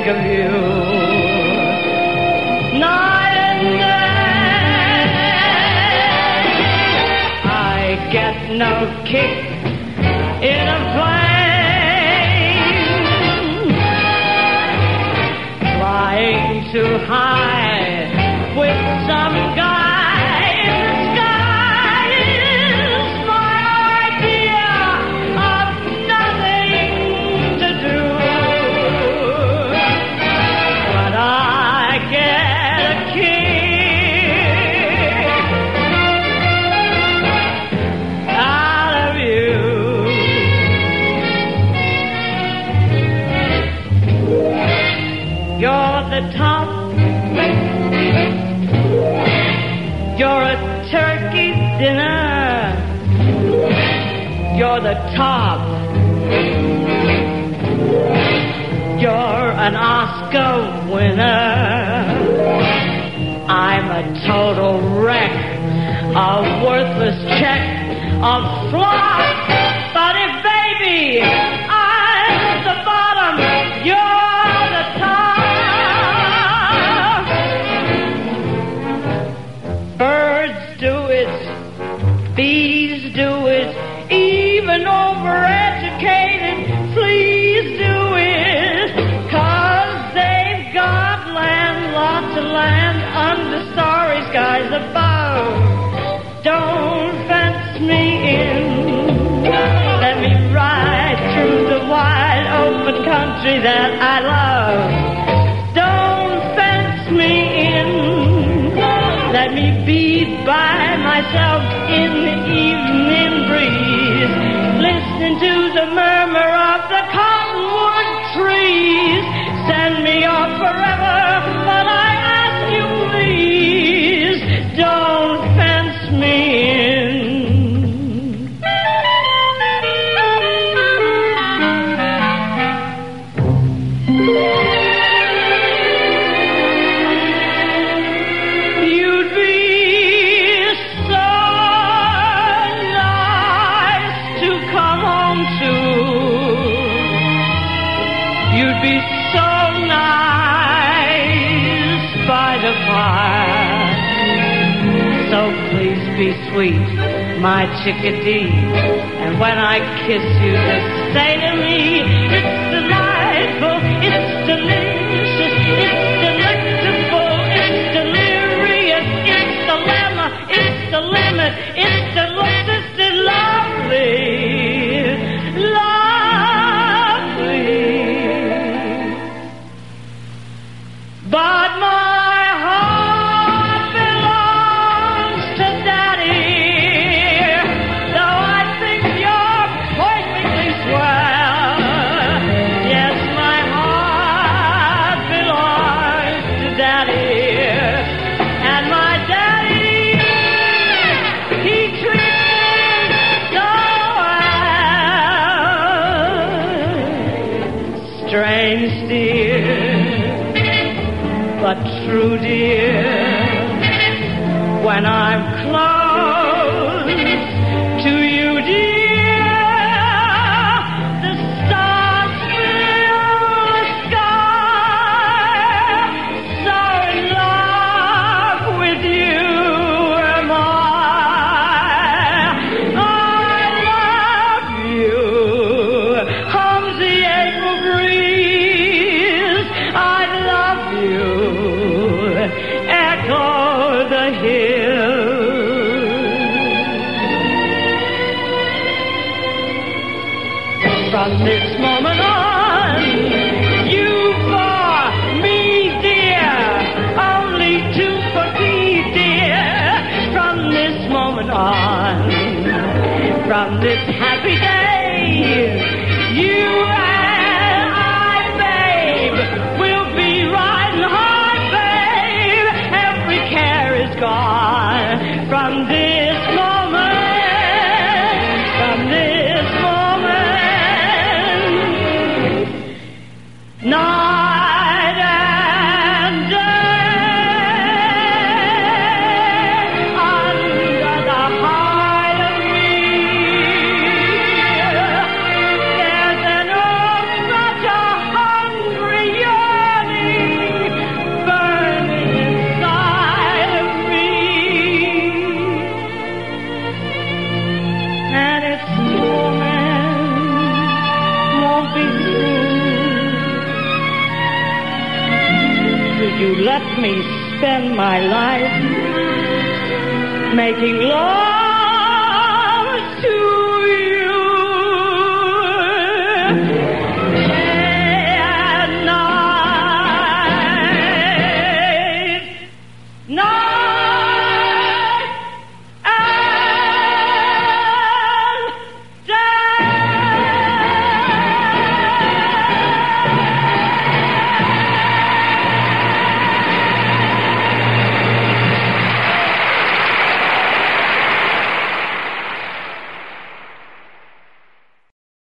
of you. Night and day, I get no kick in a plane, flying too high with some guy in the sky is my idea of nothing to do. But I get a kick out of you. You're the top. You're a turkey dinner. You're the top. You're an Oscar winner. I'm a total wreck, a worthless check, a flop. But if, baby, I'm the bottom, you're the top. Birds do it, bees do it, even overeducated fleas do it, 'cause they've got land, lots of land, under starry skies above. Don't fence me in, let me ride through the wide open country that I love. Don't fence me in, let me be by myself in the evening breeze, listening to the murmur of the cottonwood trees. Send me off forever, but I ask you please, don't fence me in. You'd be so nice to come home to. You'd be so nice by the fire. So please be sweet, my chickadee. And when I kiss you, just say to me, it's delightful, it's delicious, it's delectable, it's delirious, it's dilemma, it's the limit, it's delicious, it's lovely, lovely. But my heart belongs to Daddy, though I think you're perfectly swell. Yes, my heart belongs to Daddy, and my Daddy, he treats me so well. Strange, dear, but true, dear, when I'm close to you, dear, the stars fill the sky. So in love with you am I. I love you. Hums the April breeze. I love you. Echo the hills. From this moment on, you for me, dear, only two for thee, dear. From this moment on, from this happy day, you and I, babe, will be riding hard, babe. Every care is gone. From this moment, from this moment, night and day, under the hide of me, there's an such a hungry yearning. you let me spend my life making love